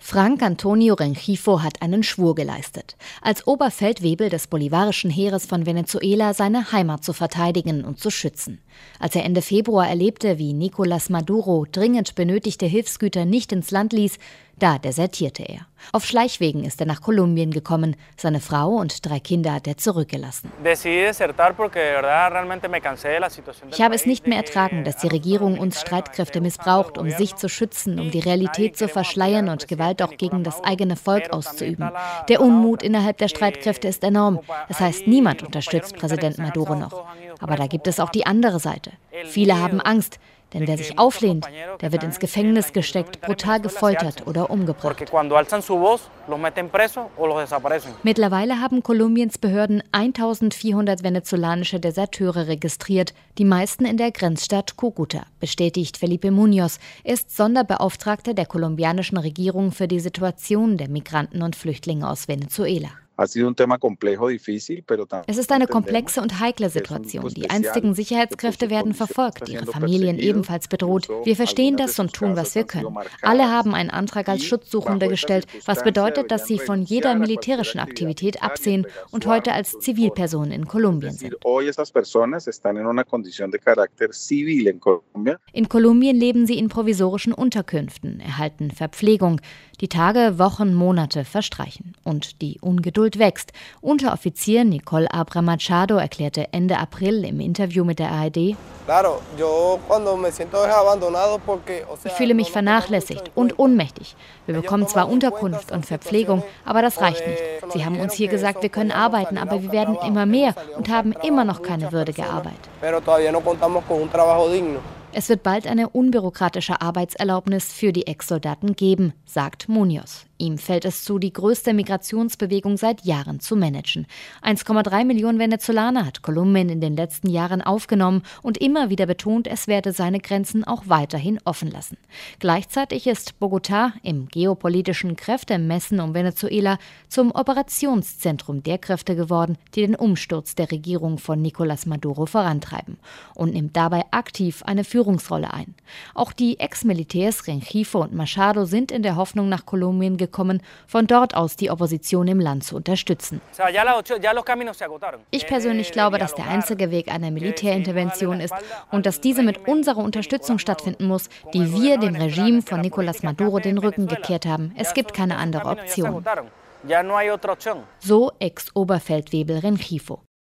Frank Antonio Rengifo hat einen Schwur geleistet, als Oberfeldwebel des bolivarischen Heeres von Venezuela seine Heimat zu verteidigen und zu schützen. Als er Ende Februar erlebte, wie Nicolás Maduro dringend benötigte Hilfsgüter nicht ins Land ließ, da desertierte er. Auf Schleichwegen ist er nach Kolumbien gekommen. Seine Frau und 3 Kinder hat er zurückgelassen. Ich habe es nicht mehr ertragen, dass die Regierung uns Streitkräfte missbraucht, um sich zu schützen, um die Realität zu verschleiern und Gewalt auch gegen das eigene Volk auszuüben. Der Unmut innerhalb der Streitkräfte ist enorm. Das heißt, niemand unterstützt Präsident Maduro noch. Aber da gibt es auch die andere Seite. Viele haben Angst. Denn wer sich auflehnt, der wird ins Gefängnis gesteckt, brutal gefoltert oder umgebracht. Mittlerweile haben Kolumbiens Behörden 1400 venezolanische Deserteure registriert, die meisten in der Grenzstadt Cúcuta, bestätigt Felipe Muñoz. Er ist Sonderbeauftragter der kolumbianischen Regierung für die Situation der Migranten und Flüchtlinge aus Venezuela. Es ist eine komplexe und heikle Situation. Die einstigen Sicherheitskräfte werden verfolgt, ihre Familien ebenfalls bedroht. Wir verstehen das und tun, was wir können. Alle haben einen Antrag als Schutzsuchende gestellt, was bedeutet, dass sie von jeder militärischen Aktivität absehen und heute als Zivilpersonen in Kolumbien sind. In Kolumbien leben sie in provisorischen Unterkünften, erhalten Verpflegung. Die Tage, Wochen, Monate verstreichen und die Ungeduld wächst. Unteroffizier Nicole Abra Machado erklärte Ende April im Interview mit der ARD: Ich fühle mich vernachlässigt und ohnmächtig. Wir bekommen zwar Unterkunft und Verpflegung, aber das reicht nicht. Sie haben uns hier gesagt, wir können arbeiten, aber wir werden immer mehr und haben immer noch keine würdige Arbeit. Es wird bald eine unbürokratische Arbeitserlaubnis für die Ex-Soldaten geben, sagt Muñoz. Ihm fällt es zu, die größte Migrationsbewegung seit Jahren zu managen. 1,3 Millionen Venezolaner hat Kolumbien in den letzten Jahren aufgenommen und immer wieder betont, es werde seine Grenzen auch weiterhin offen lassen. Gleichzeitig ist Bogotá im geopolitischen Kräftemessen um Venezuela zum Operationszentrum der Kräfte geworden, die den Umsturz der Regierung von Nicolás Maduro vorantreiben und nimmt dabei aktiv eine Führungsrolle ein. Auch die Ex-Militärs Rengifo und Machado sind in der Hoffnung nach Kolumbien gekommen, von dort aus die Opposition im Land zu unterstützen. Ich persönlich glaube, dass der einzige Weg eine Militärintervention ist und dass diese mit unserer Unterstützung stattfinden muss, die wir dem Regime von Nicolás Maduro den Rücken gekehrt haben. Es gibt keine andere Option. So Ex-Oberfeldwebel Rengifo.